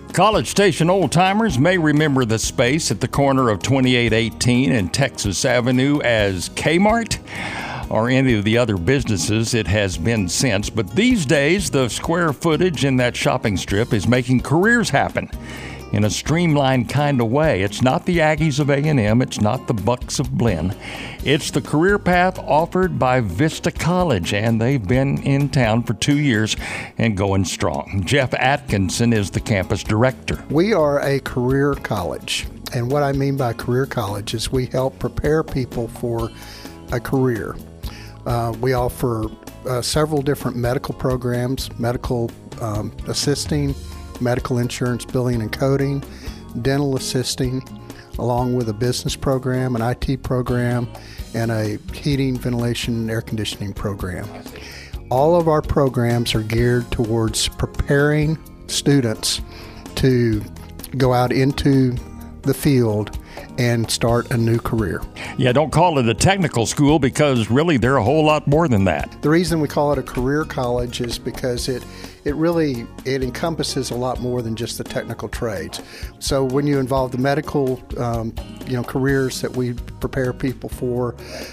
College Station old-timers may remember the space at the corner of 2818 and Texas Avenue as Kmart, or any of the other businesses it has been since. But these days, the square footage in that shopping strip is making careers happen in a streamlined kind of way. It's not the Aggies of A&M. It's not the Bucks of Blinn. It's the career path offered by Vista College, and they've been in town for 2 years and going strong. Jeff Atkinson is the campus director. We are a career college, and what I mean by career college is we help prepare people for a career. We offer several different medical programs, medical assisting, medical insurance billing and coding, dental assisting, along with a business program, an IT program, and a heating, ventilation, and air conditioning program. All of our programs are geared towards preparing students to go out into the field and start a new career. Yeah, don't call it a technical school because really they're a whole lot more than that. The reason we call it a career college is because it encompasses a lot more than just the technical trades. So when you involve the medical careers that we prepare people for,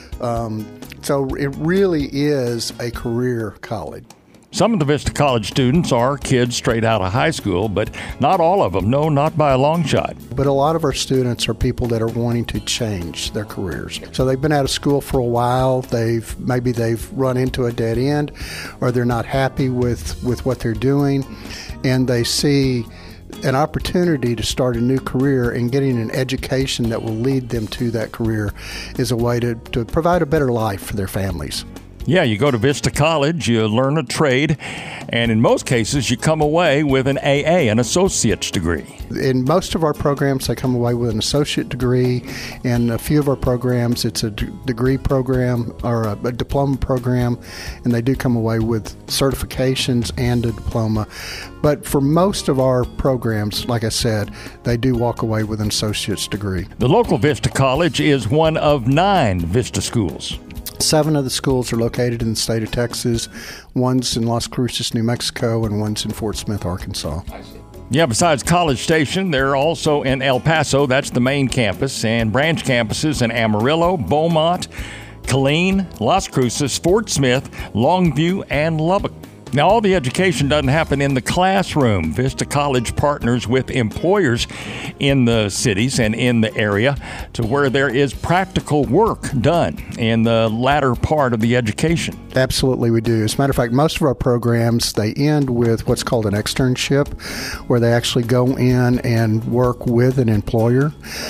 so it really is a career college. Some of the Vista College students are kids straight out of high school, but not all of them. No, not by a long shot. But a lot of our students are people that are wanting to change their careers. So they've been out of school for a while. Maybe they've run into a dead end, or they're not happy with what they're doing, and they see an opportunity to start a new career, and getting an education that will lead them to that career is a way to provide a better life for their families. Yeah, you go to Vista College, you learn a trade, and in most cases, you come away with an AA, an associate's degree. In most of our programs, they come away with an associate degree. In a few of our programs, it's a degree program or a diploma program, and they do come away with certifications and a diploma. But for most of our programs, like I said, they do walk away with an associate's degree. The local Vista College is one of 9 Vista schools. 7 of the schools are located in the state of Texas. One's in Las Cruces, New Mexico, and one's in Fort Smith, Arkansas. Yeah, besides College Station, they're also in El Paso. That's the main campus, and branch campuses in Amarillo, Beaumont, Killeen, Las Cruces, Fort Smith, Longview, and Lubbock. Now, all the education doesn't happen in the classroom. Vista College partners with employers in the cities and in the area to where there is practical work done in the latter part of the education. Absolutely, we do. As a matter of fact, most of our programs, they end with what's called an externship, where they actually go in and work with an employer.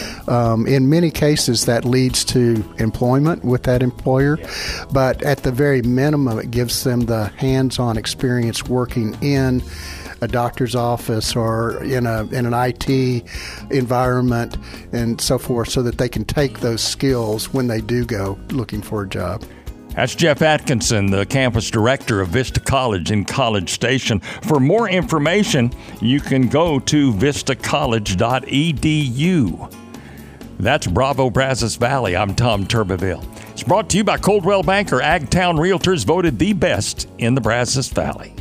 In many cases, that leads to employment with that employer, but at the very minimum, it gives them the hands-on experience working in a doctor's office or in an IT environment and so forth, so that they can take those skills when they do go looking for a job. That's Jeff Atkinson, the campus director of Vista College in College Station. For more information, you can go to vistacollege.edu. That's Bravo Brazos Valley. I'm Tom Turbeville. It's brought to you by Coldwell Banker. Agtown Realtors voted the best in the Brazos Valley.